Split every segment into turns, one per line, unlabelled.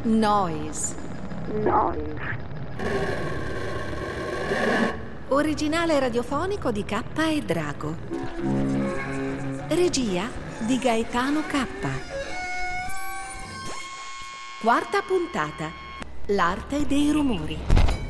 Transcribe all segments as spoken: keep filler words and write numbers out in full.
Noise.
Noise.
Originale radiofonico di K e Drago. Regia di Gaetano K. Quarta puntata. L'arte dei rumori.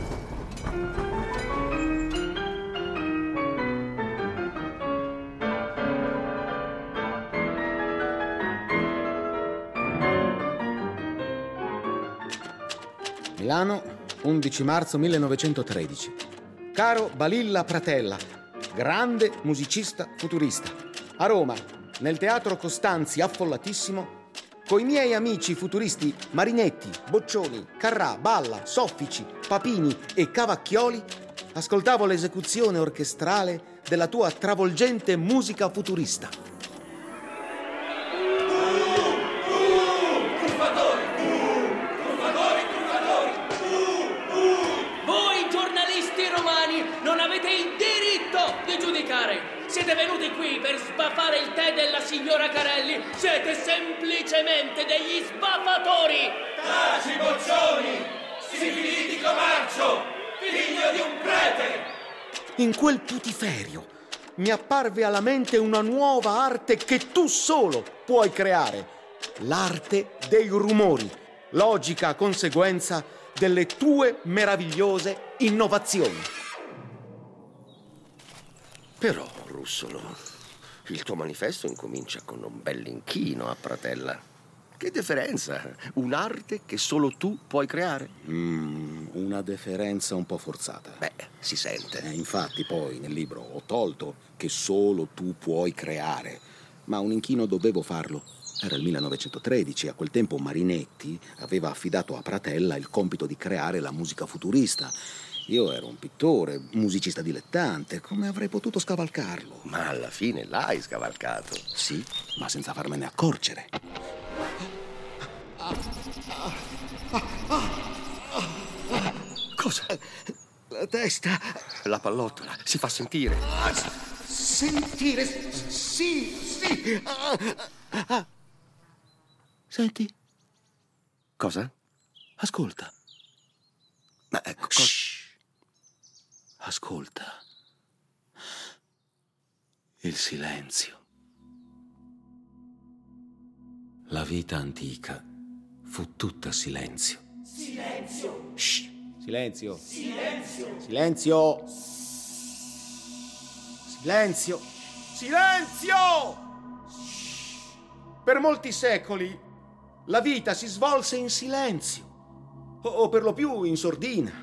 Milano, undici marzo millenovecentotredici. Caro Balilla Pratella, grande musicista futurista. A Roma, nel Teatro Costanzi affollatissimo, coi miei amici futuristi Marinetti, Boccioni, Carrà, Balla, Soffici, Papini e Cavacchioli, ascoltavo l'esecuzione orchestrale della tua travolgente musica futurista.
Siete venuti qui per sbafare il tè della signora Carelli. Siete semplicemente degli sbafatori.
Taci, Boccioni, sifilitico marcio, figlio di un prete.
In quel putiferio mi apparve alla mente una nuova arte che tu solo puoi creare. L'arte dei rumori, logica conseguenza delle tue meravigliose innovazioni.
Però, Russolo, il tuo manifesto incomincia con un bell'inchino a Pratella. Che differenza? Un'arte che solo tu puoi creare?
Mm, una deferenza un po' forzata.
Beh, si sente.
Eh, infatti poi nel libro ho tolto che solo tu puoi creare, ma un inchino dovevo farlo. Era il millenovecentotredici, a quel tempo Marinetti aveva affidato a Pratella il compito di creare la musica futurista. Io ero un pittore, musicista dilettante, come avrei potuto scavalcarlo?
Ma alla fine l'hai scavalcato.
Sì, ma senza farmene accorgere.
Cosa?
La testa.
La pallottola, si fa sentire.
Sentire? Sì, sì. Senti?
Cosa?
Ascolta.
Ma ecco, co-
Shh. Ascolta. Il silenzio. La vita antica fu tutta silenzio.
Silenzio.
Shh. Silenzio.
Silenzio.
Silenzio. Silenzio. Silenzio! Per molti secoli la vita si svolse in silenzio, o, o per lo più in sordina.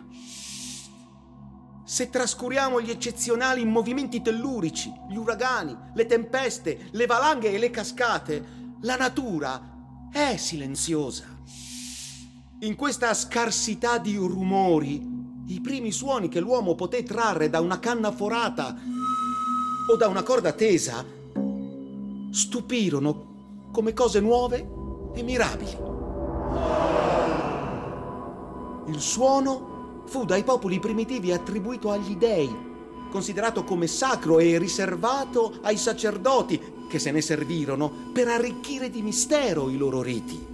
Se trascuriamo gli eccezionali movimenti tellurici, gli uragani, le tempeste, le valanghe e le cascate, la natura è silenziosa. In questa scarsità di rumori, i primi suoni che l'uomo poté trarre da una canna forata o da una corda tesa stupirono come cose nuove e mirabili. Il suono fu dai popoli primitivi attribuito agli dei, considerato come sacro e riservato ai sacerdoti che se ne servirono per arricchire di mistero i loro riti.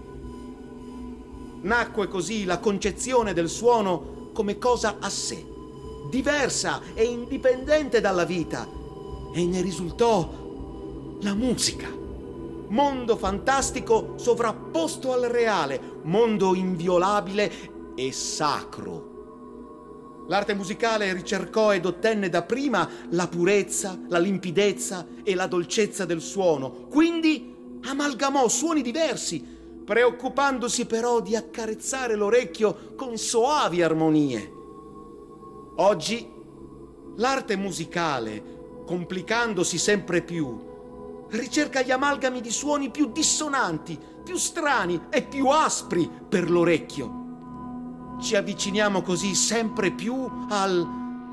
Nacque così la concezione del suono come cosa a sé, diversa e indipendente dalla vita, e ne risultò la musica. Mondo fantastico sovrapposto al reale, mondo inviolabile e sacro. L'arte musicale ricercò ed ottenne dapprima la purezza, la limpidezza e la dolcezza del suono, quindi amalgamò suoni diversi, preoccupandosi però di accarezzare l'orecchio con soavi armonie. Oggi l'arte musicale, complicandosi sempre più, ricerca gli amalgami di suoni più dissonanti, più strani e più aspri per l'orecchio. Ci avviciniamo così sempre più al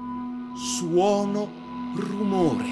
suono-rumore.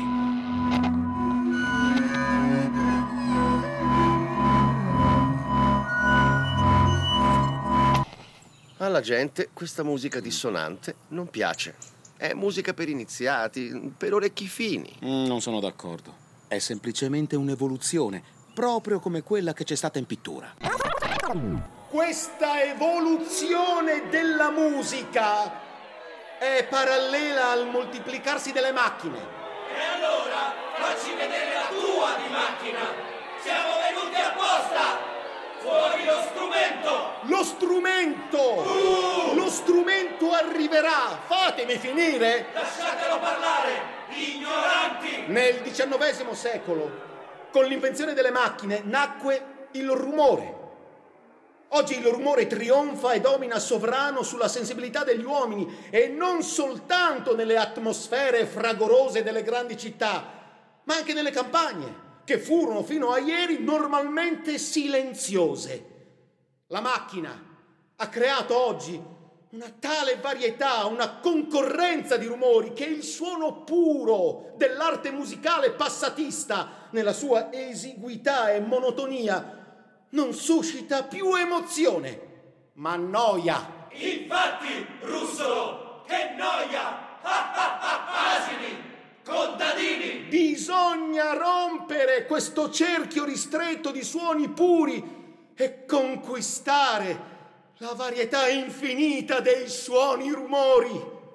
alla gente questa musica dissonante non piace. È musica per iniziati, per orecchi fini.
Mm, non sono d'accordo. È semplicemente un'evoluzione, proprio come quella che c'è stata in pittura. questa evoluzione della musica è parallela al moltiplicarsi delle macchine.
E allora facci vedere la tua di macchina. Siamo venuti apposta. Fuori lo strumento.
Lo strumento!
Uh!
Lo strumento arriverà. Fatemi finire.
Lasciatelo parlare, ignoranti.
Nel diciannovesimo secolo, con l'invenzione delle macchine, nacque il rumore. Oggi il rumore trionfa e domina sovrano sulla sensibilità degli uomini, e non soltanto nelle atmosfere fragorose delle grandi città, ma anche nelle campagne, che furono fino a ieri normalmente silenziose. La macchina ha creato oggi una tale varietà, una concorrenza di rumori, che il suono puro dell'arte musicale passatista, nella sua esiguità e monotonia, non suscita più emozione, ma noia.
Infatti, Russolo, che noia! Asini, contadini!
Bisogna rompere questo cerchio ristretto di suoni puri e conquistare la varietà infinita dei suoni rumori.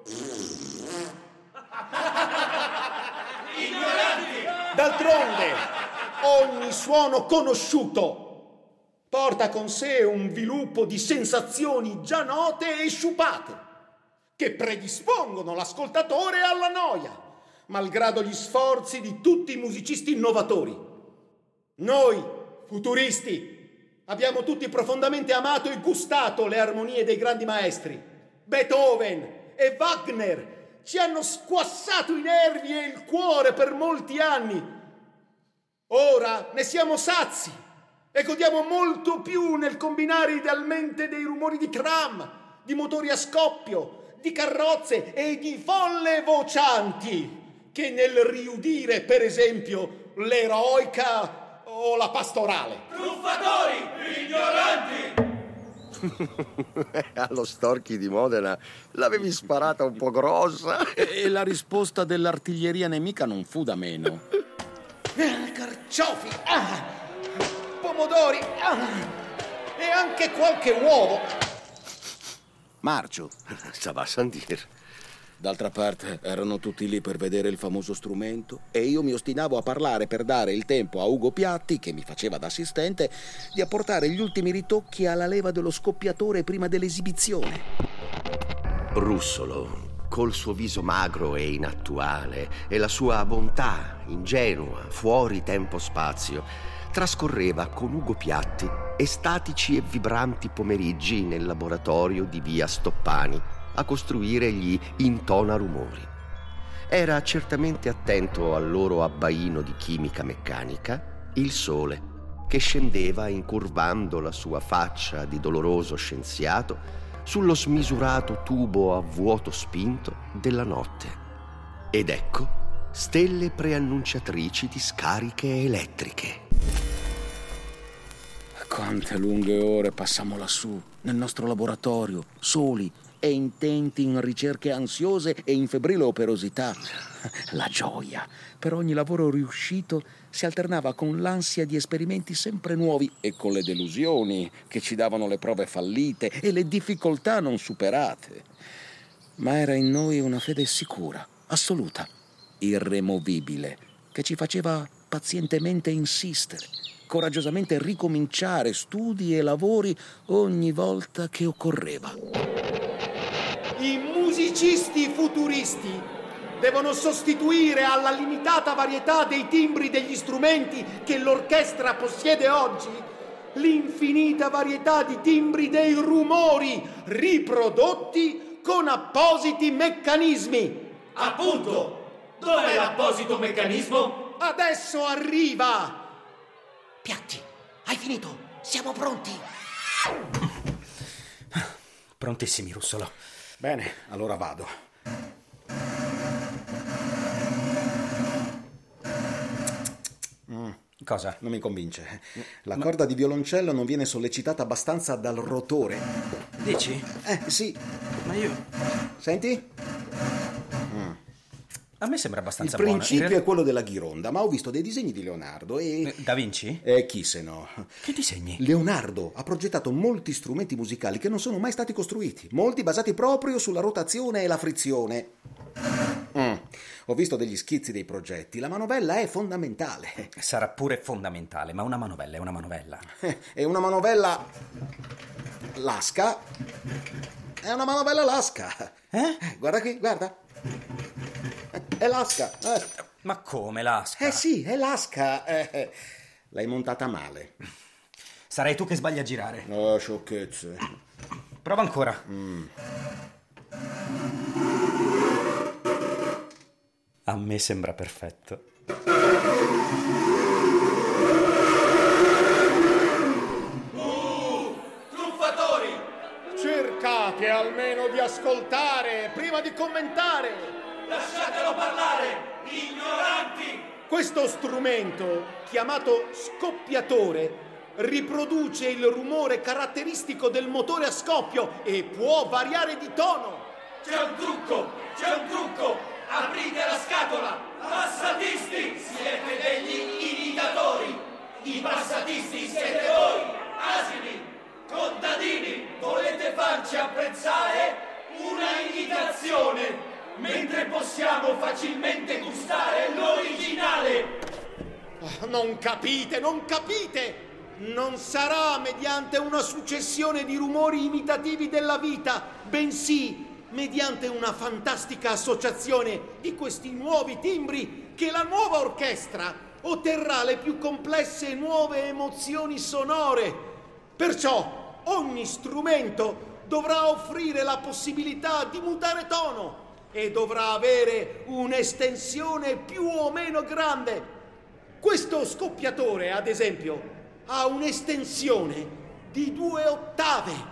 Ignoranti!
D'altronde, ogni suono conosciuto porta con sé un viluppo di sensazioni già note e sciupate, che predispongono l'ascoltatore alla noia, malgrado gli sforzi di tutti i musicisti innovatori. Noi, futuristi, abbiamo tutti profondamente amato e gustato le armonie dei grandi maestri. Beethoven e Wagner ci hanno squassato i nervi e il cuore per molti anni. Ora ne siamo sazi e godiamo molto più nel combinare idealmente dei rumori di tram, di motori a scoppio, di carrozze e di folle vocianti, che nel riudire, per esempio, l'eroica o la pastorale.
Truffatori! Ignoranti!
Allo Storchi di Modena l'avevi sparata un po' grossa.
E la risposta dell'artiglieria nemica non fu da meno.
Eh, carciofi! Ah! Pomodori! Ah! E anche qualche uovo!
Marcio.
Ça va sans dire.
D'altra parte erano tutti lì per vedere il famoso strumento e io mi ostinavo a parlare per dare il tempo a Ugo Piatti, che mi faceva da assistente, di apportare gli ultimi ritocchi alla leva dello scoppiatore prima dell'esibizione.
Russolo, col suo viso magro e inattuale e la sua bontà ingenua, fuori tempo-spazio, trascorreva con Ugo Piatti estatici e vibranti pomeriggi nel laboratorio di via Stoppani a costruire gli intonarumori. Era certamente attento al loro abbaino di chimica meccanica il sole, che scendeva incurvando la sua faccia di doloroso scienziato sullo smisurato tubo a vuoto spinto della notte. Ed ecco stelle preannunciatrici di scariche elettriche.
Quante lunghe ore passammo lassù, nel nostro laboratorio, soli e intenti in ricerche ansiose e in febbrile operosità. La gioia per ogni lavoro riuscito si alternava con l'ansia di esperimenti sempre nuovi e con le delusioni che ci davano le prove fallite e le difficoltà non superate. Ma era in noi una fede sicura, assoluta, irremovibile, che ci faceva pazientemente insistere, coraggiosamente ricominciare studi e lavori ogni volta che occorreva.
I musicisti futuristi devono sostituire alla limitata varietà dei timbri degli strumenti che l'orchestra possiede oggi l'infinita varietà di timbri dei rumori riprodotti con appositi meccanismi.
Appunto! Dov'è l'apposito meccanismo?
Adesso arriva!
Piatti, hai finito? Siamo pronti.
Prontissimi, Russolo.
Bene, allora vado.
Mm. Cosa?
Non mi convince. La Ma... corda di violoncello non viene sollecitata abbastanza dal rotore.
Dici?
Eh, sì.
Ma io...
Senti? Mm.
A me sembra
Il
abbastanza buona.
principio
real-
è quello della Ghironda, ma ho visto dei disegni di Leonardo e...
Eh, Da Vinci?
Eh, chi se no?
Che disegni?
Leonardo ha progettato molti strumenti musicali che non sono mai stati costruiti, molti basati proprio sulla rotazione e la frizione. Mm. Ho visto degli schizzi dei progetti, la manovella è fondamentale.
Sarà pure fondamentale, ma una manovella è una manovella.
È una manovella lasca. È una manovella lasca.
Eh?
Guarda qui, guarda. È lasca. Eh,
Ma come, l'asca?
eh sì, è lasca. Eh, l'hai montata male.
Sarai tu che sbagli a girare.
Oh, sciocchezze.
Prova ancora. A me sembra perfetto.
Truffatori!
Cercate almeno di ascoltare prima di commentare.
Lasciatelo parlare, ignoranti!
Questo strumento, chiamato scoppiatore, riproduce il rumore caratteristico del motore a scoppio e può variare di tono.
C'è un trucco, c'è un trucco! Aprite la scatola! Passatisti! Siete degli imitatori! I passatisti siete voi! Asini! Contadini! Volete farci apprezzare una imitazione, mentre possiamo facilmente gustare l'originale!
Oh, non capite, non capite! Non sarà mediante una successione di rumori imitativi della vita, bensì mediante una fantastica associazione di questi nuovi timbri che la nuova orchestra otterrà le più complesse e nuove emozioni sonore. Perciò ogni strumento dovrà offrire la possibilità di mutare tono e dovrà avere un'estensione più o meno grande. Questo scoppiatore, ad esempio, ha un'estensione di due ottave.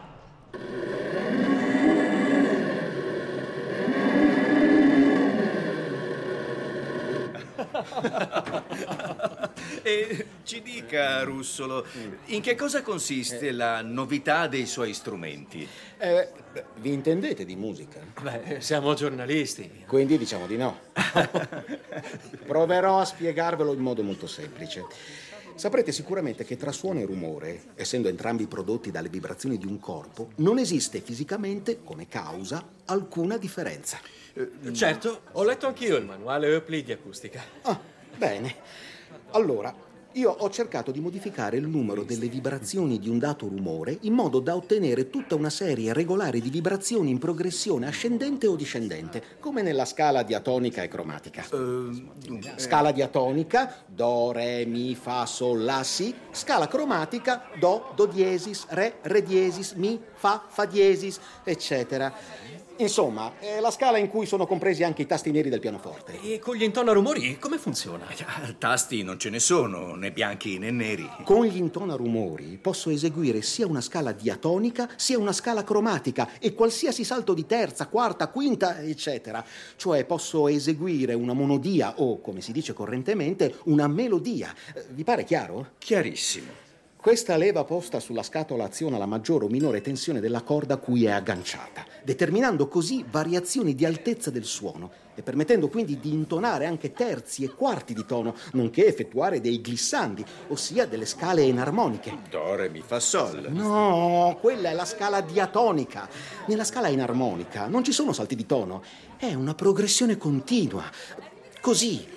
E ci dica, Russolo, in che cosa consiste la novità dei suoi strumenti?
Eh, vi intendete di musica?
Beh, siamo giornalisti.
Quindi diciamo di no. Proverò a spiegarvelo in modo molto semplice. Saprete sicuramente che tra suono e rumore, essendo entrambi prodotti dalle vibrazioni di un corpo, non esiste fisicamente, come causa, alcuna differenza.
Certo, ho letto anch'io il manuale Euclid di acustica.
Ah, bene. Allora, io ho cercato di modificare il numero delle vibrazioni di un dato rumore in modo da ottenere tutta una serie regolare di vibrazioni in progressione ascendente o discendente, come nella scala diatonica e cromatica.
Uh,
Scala diatonica, do, re, mi, fa, sol, la, si. Scala cromatica, do, do diesis, re, re diesis, mi, fa, fa diesis, eccetera. Insomma, è la scala in cui sono compresi anche i tasti neri del pianoforte.
E con gli intonarumori come funziona?
Tasti non ce ne sono, né bianchi né neri.
Con gli intonarumori posso eseguire sia una scala diatonica sia una scala cromatica e qualsiasi salto di terza, quarta, quinta, eccetera. Cioè posso eseguire una monodia o, come si dice correntemente, una melodia. Vi pare chiaro?
Chiarissimo.
Questa leva posta sulla scatola aziona la maggiore o minore tensione della corda a cui è agganciata, determinando così variazioni di altezza del suono e permettendo quindi di intonare anche terzi e quarti di tono, nonché effettuare dei glissandi, ossia delle scale enarmoniche.
Do, re, mi, fa, sol.
No, quella è la scala diatonica. Nella scala enarmonica non ci sono salti di tono, è una progressione continua. Così.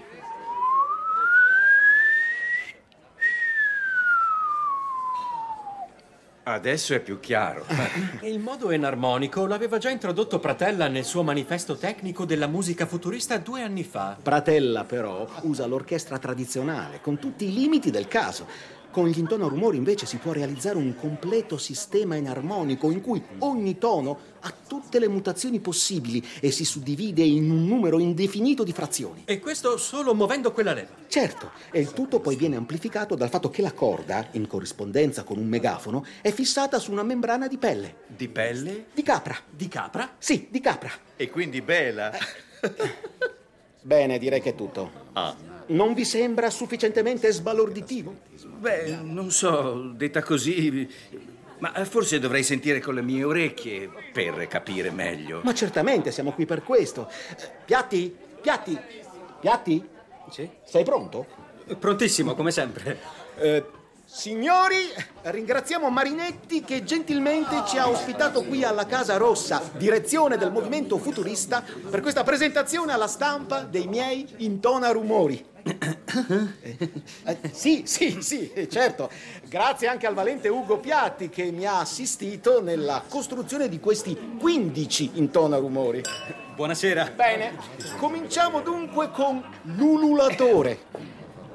Adesso è più chiaro.
Il modo enarmonico l'aveva già introdotto Pratella nel suo manifesto tecnico della musica futurista due anni fa.
Pratella, però, usa l'orchestra tradizionale, con tutti i limiti del caso. Con gli intonarumori, invece, si può realizzare un completo sistema enarmonico in cui ogni tono ha tutte le mutazioni possibili e si suddivide in un numero indefinito di frazioni.
E questo solo muovendo quella leva.
Certo, e il tutto poi viene amplificato dal fatto che la corda, in corrispondenza con un megafono, è fissata su una membrana di pelle.
Di pelle?
Di capra.
Di capra?
Sì, di capra.
E quindi bella.
Bene, direi che è tutto.
Ah.
Non vi sembra sufficientemente sbalorditivo?
Beh, non so, detta così, ma forse dovrei sentire con le mie orecchie per capire meglio.
Ma certamente, siamo qui per questo. Piatti,
Piatti? Piatti?
Sì?
Sei pronto?
Prontissimo, come sempre.
Eh, signori, ringraziamo Marinetti che gentilmente ci ha ospitato qui alla Casa Rossa, direzione del Movimento Futurista, per questa presentazione alla stampa dei miei intonarumori. Eh, sì, sì, sì, certo. Grazie anche al valente Ugo Piatti che mi ha assistito nella costruzione di questi quindici intonarumori.
Buonasera.
Bene, cominciamo dunque con l'ululatore.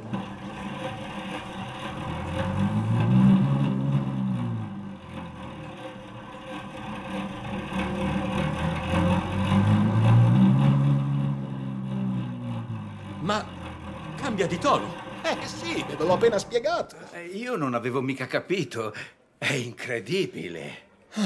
Ma cambia di tono.
Eh sì, ve l'ho appena spiegato.
Eh, Io non avevo mica capito. È incredibile.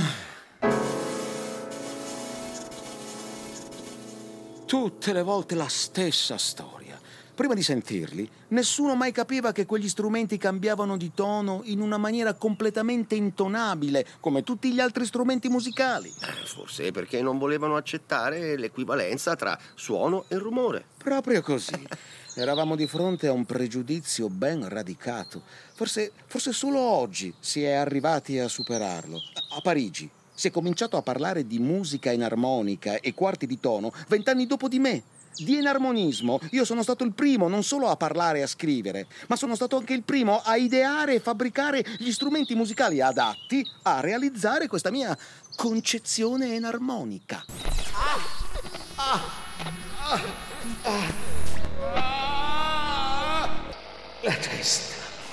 Tutte le volte la stessa storia. Prima di sentirli, nessuno mai capiva che quegli strumenti cambiavano di tono in una maniera completamente intonabile, come tutti gli altri strumenti musicali.
Forse perché non volevano accettare l'equivalenza tra suono e rumore.
Proprio così. Eravamo di fronte a un pregiudizio ben radicato. Forse, forse solo oggi si è arrivati a superarlo. A Parigi si è cominciato a parlare di musica enarmonica e quarti di tono vent'anni dopo di me. Di enarmonismo io sono stato il primo non solo a parlare e a scrivere, ma sono stato anche il primo a ideare e fabbricare gli strumenti musicali adatti a realizzare questa mia concezione enarmonica.
Ah, ah, ah, ah, ah, la testa.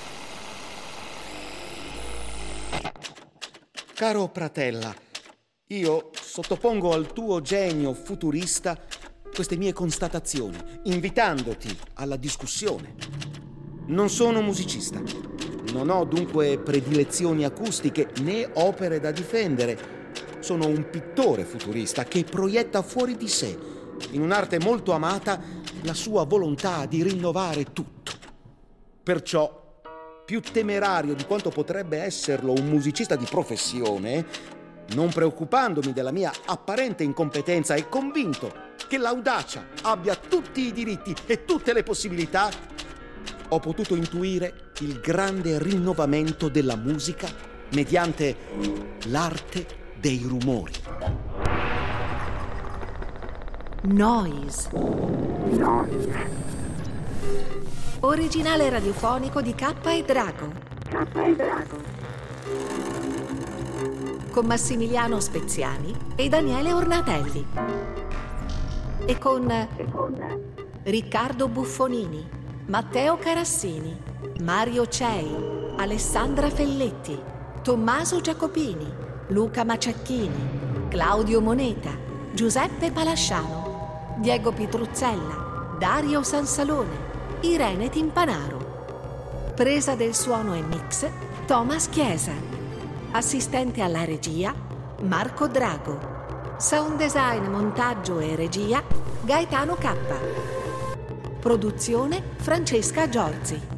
Caro Pratella, io sottopongo al tuo genio futurista queste mie constatazioni, invitandoti alla discussione. Non sono musicista, non ho dunque predilezioni acustiche né opere da difendere. Sono un pittore futurista che proietta fuori di sé, in un'arte molto amata, la sua volontà di rinnovare tutto. Perciò, più temerario di quanto potrebbe esserlo un musicista di professione, non preoccupandomi della mia apparente incompetenza e convinto che l'audacia abbia tutti i diritti e tutte le possibilità, ho potuto intuire il grande rinnovamento della musica mediante l'arte dei rumori.
Noise. Originale radiofonico di K e Drago. Con Massimiliano Speziani e Daniele Ornatelli. E con Riccardo Buffonini, Matteo Carassini, Mario Cei, Alessandra Felletti, Tommaso Giacopini, Luca Maciacchini, Claudio Moneta, Giuseppe Palasciano, Diego Pitruzzella, Dario Sansalone, Irene Timpanaro. Presa del suono e mix Thomas Chiesa. Assistente alla regia Marco Drago. Sound design, montaggio e regia Gaetano K. Produzione Francesca Giorzi.